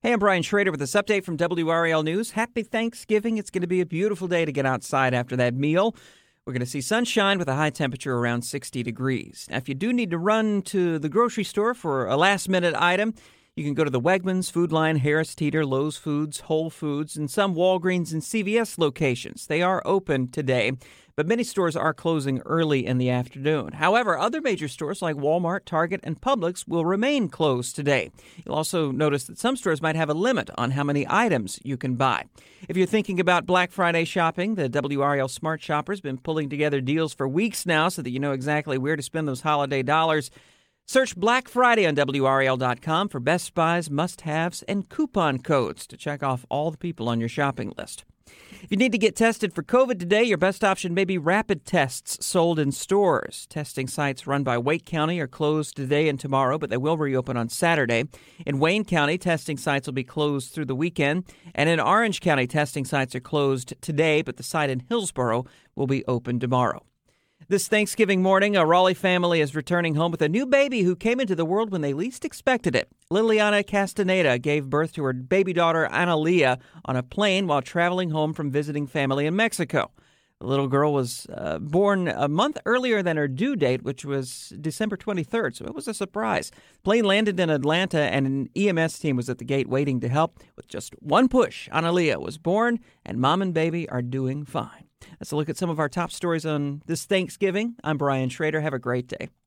Hey, I'm Brian Schrader with this update from WRAL News. Happy Thanksgiving. It's going to be a beautiful day to get outside after that meal. We're going to see sunshine with a high temperature around 60 degrees. Now, if you do need to run to the grocery store for a last-minute item, you can go to the Wegmans, Food Lion, Harris Teeter, Lowe's Foods, Whole Foods, and some Walgreens and CVS locations. They are open today, but many stores are closing early in the afternoon. However, other major stores like Walmart, Target, and Publix will remain closed today. You'll also notice that some stores might have a limit on how many items you can buy. If you're thinking about Black Friday shopping, the WRAL Smart Shopper's been pulling together deals for weeks now so that you know exactly where to spend those holiday dollars. Search Black Friday on WRAL.com for best buys, must-haves, and coupon codes to check off all the people on your shopping list. If you need to get tested for COVID today, your best option may be rapid tests sold in stores. Testing sites run by Wake County are closed today and tomorrow, but they will reopen on Saturday. In Wayne County, testing sites will be closed through the weekend. And in Orange County, testing sites are closed today, but the site in Hillsboro will be open tomorrow. This Thanksgiving morning, a Raleigh family is returning home with a new baby who came into the world when they least expected it. Liliana Castaneda gave birth to her baby daughter, Analia, on a plane while traveling home from visiting family in Mexico. The little girl was born a month earlier than her due date, which was December 23rd, so it was a surprise. The plane landed in Atlanta, and an EMS team was at the gate waiting to help. With just one push, Analia was born, and mom and baby are doing fine. Let's look at some of our top stories on this Thanksgiving. I'm Brian Schrader. Have a great day.